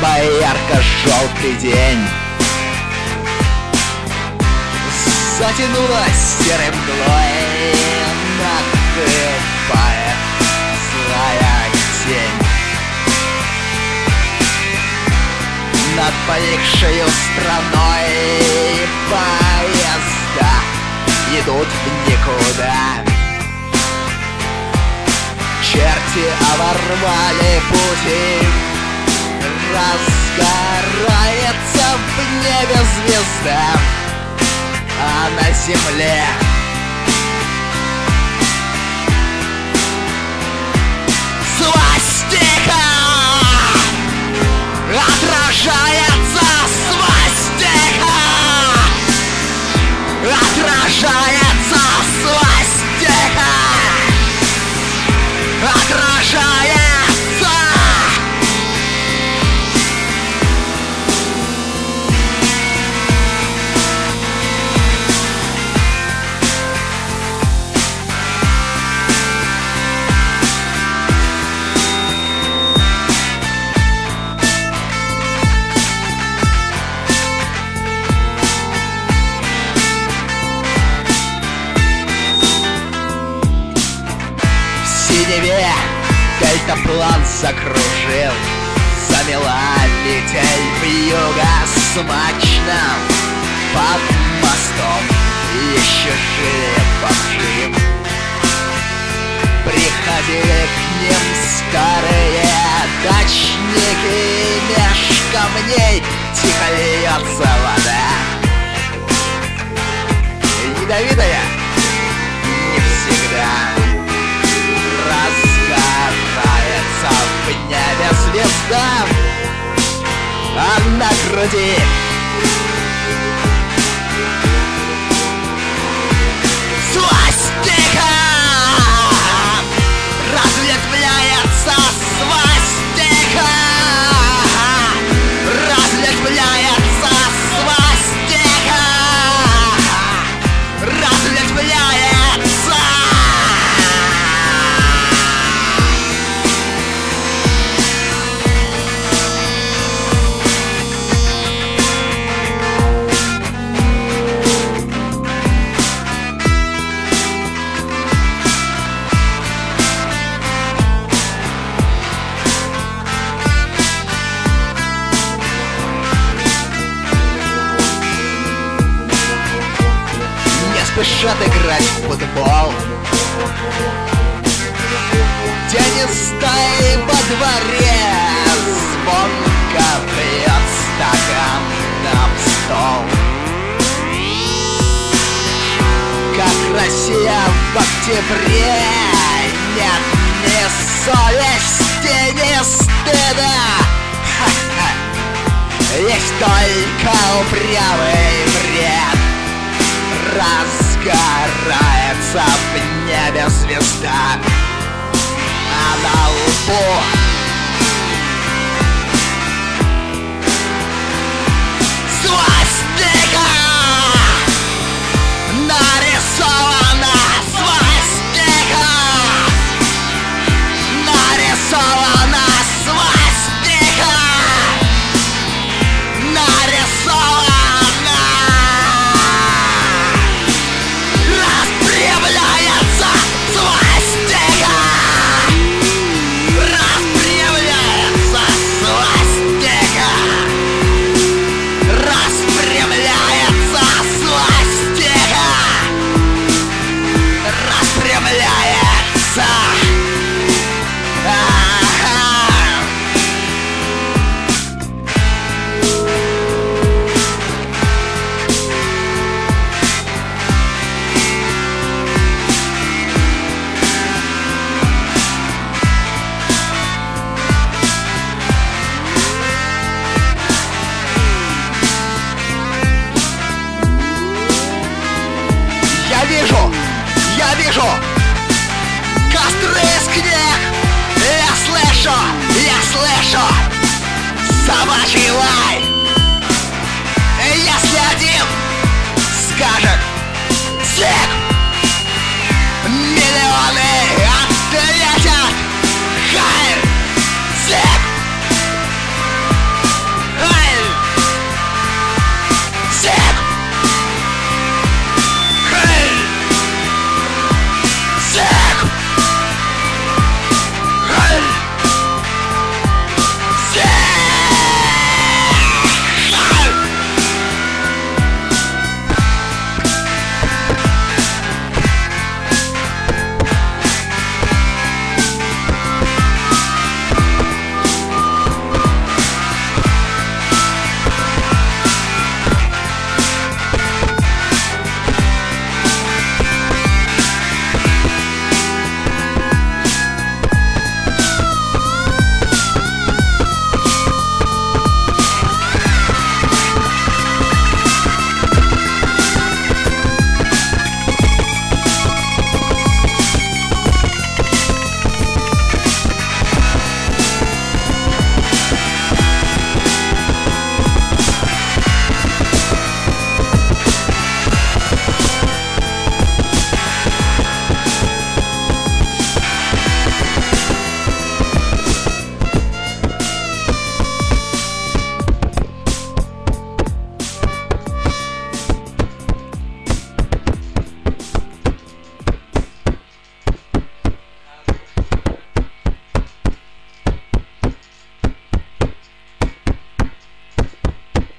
неба ярко-желтый день. Затянулась серой мглой, накрывая злая тень. Над поникшей страной поезда идут в никуда. Черти оборвали пути, разгорается в небе звезда, а на земле свастика отражается, свастика отражается, свастика отражается. В синеве дельтаплан закружил, замела метель вьюга смачно. Под мостом еще жили бомжи, приходили к ним старые дачники. Меж камней тихо льется вода, ядовитая не всегда. Разгорается в небе звезда, а на груди свастика разветвляется, свастика разветвляется, свастика разветвляется. Спешат играть в футбол, теннистай во дворе, звонко бьет стакан об стол. Как Россия в октябре, нет ни совести, ни стыда. Есть только упрямый бред. Разгорается в небе звезда, а на лбу свастика нарисована, свастика нарисована, свастика нарисована. Я вижу костры из книг. Я слышу собачий лай. Если один скажет «Тик!»,